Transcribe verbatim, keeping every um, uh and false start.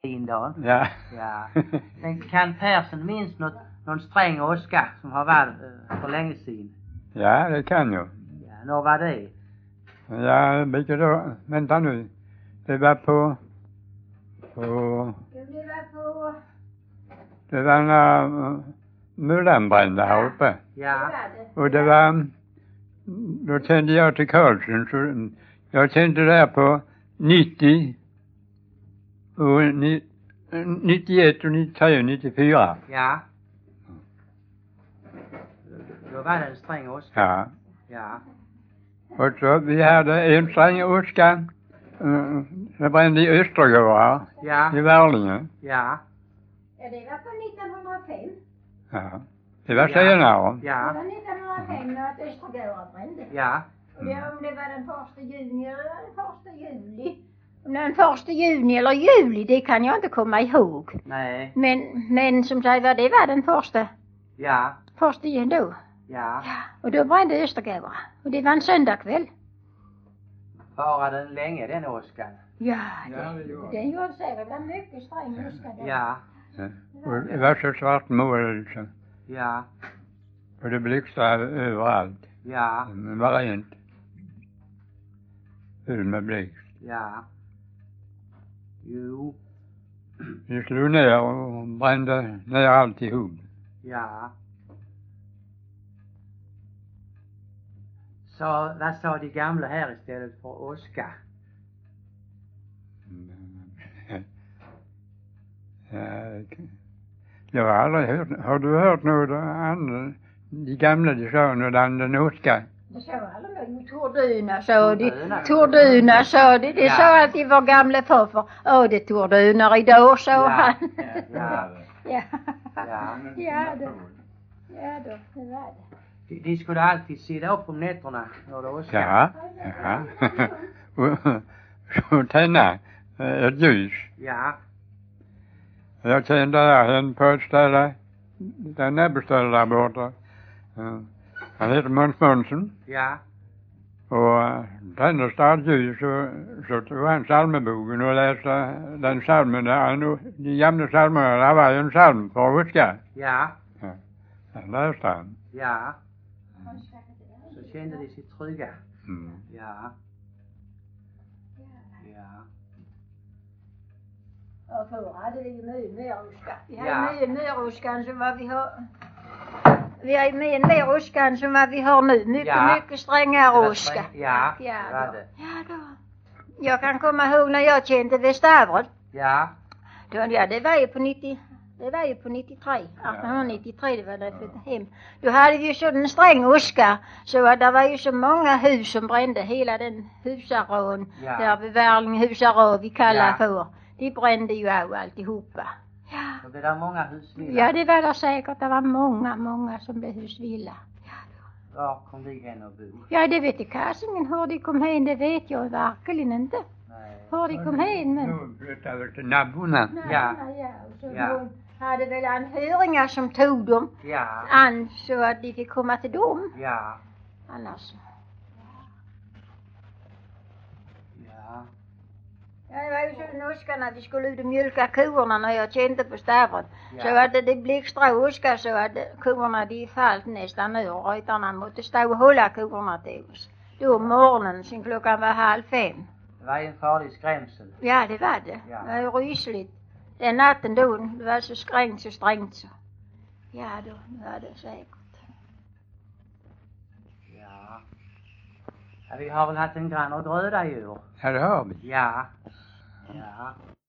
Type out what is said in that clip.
Indan. Ja. Ja. Men kan Persson minns något, någon sträng åska som har varit uh, för länge sedan? Ja, det kan jag. Ja, när var det? Ja, vilket då? Vänta nu. Det var på... på... Det var på... Det var när uh, mullan brände här uppe. Ja. Och det var... Då kände jag till Karlsson, så jag kände där på nittio och ni, nittioett och nittiotre och nittiofyra. Ja. Då var det en sträng åska. Ja. Ja. Och så vi hade en sträng åska. Uh, det brände i Östergård Ja. i Värlinge. Ja. Ja, det var på nittonhundrafem. Ja. Det var Ja. senare. Det Ja. var nittonhundrafem när att Östergård brände. Ja. Och det, om det var den första juni eller den första juli. Om det var den första juni eller juli, det kan jag inte komma ihåg. Nej. Men, men som sagt var, det var den första. Ja. Första juni då. Ja. Ja. Och då brände Östergård. Och det var en söndagkväll. Varade den länge den åskan? Ja, Ja, det gjorde den gjorde säkert. Det var mycket sträng åska då. Ja. Ja. Och det var så svart mål liksom. Ja. Och det blixtrade överallt. Ja. Men var rent. Full med blixt. Ja. Jo. Vi slog ner och brände ner alltihop. Ja. Så vad sa de gamla här istället för åska? Ja, jag har aldrig hört. Har du hört något andra? De gamla, de sa något annat än åska. Det sa alla nog. Torduna sa de. Torduna. Torduna sa de. Det Ja. sa alltid vår gamla farfar. Åh, det tordunar idag, sa Ja. han. Ja. Ja. Ja. Ja då. Ja då, det var det. De, de skulle alltid sitta upp om nätterna när det åska. Ja, ja. Och så tända ett ljus. Ja. Jag kände där en på ett ställe, den näbbställe där borta. Han heter Måns Månsson. Ja. Och tände stadljus och så tog han psalmeboken och läste den psalmen där. De gamla psalmerna, där var ju en psalm för åska. Ja. Den läste han. Ja. Så kände de sig trygga. Mm. Ja. Ja. Och förr hade vi ju mycket mer åska. Vi Ja. hade mycket mer åskan som vad vi har. Vi har mycket mer åskan som vad vi har nu. Mycket, Ja. mycket strängare Det var åska. sträng- Ja, Ja det var då. det. Ja då. Jag kan komma ihåg när jag kände vid Stavred. Ja. Då, ja, det var ju på nittio, det var ju på nittiotre, arton nittiotre, det var där jag flyttade hem. Då hade vi ju sådan sträng åska, så att det var ju så många hus som brände, hela den husarån, Ja. där vid Värlinge husarå vi kallar Ja. för, de brände ju av alltihopa. Ja. Och det där många husvilla. Ja, det var det säkert, det var många, många som blev husvilla. Ja, då. Var kom de hen och bo? Ja, det vet jag kasingen, hur de kom hem, det vet jag verkligen inte. Nej. Hur de kom hem, men... Nu flyttade vi till Nabborna. Ja. ja, och så Ja. hon hade väl anhöriga som tog dem Ja. an så att de fick komma till dem. Ja. Annars. Ja. Ja, det var ju så en åska när vi skulle ut och mjölka korna när jag kände på Stavret. Ja. Så att det blixtra åska så att korna de fallt nästan ur och ryttarna måste stå och hålla korna till oss. Då om morgonen sen klockan var halv fem. Det var en farlig skrämsel. Ja, det var det. Ja. Det var ju rysligt. Den natten då, det var så strängt så strängt så. Ja då, det var det säkert. Ja. Ja, vi har väl haft en grann och gröda i år. Ja, det har vi. Ja. Ja.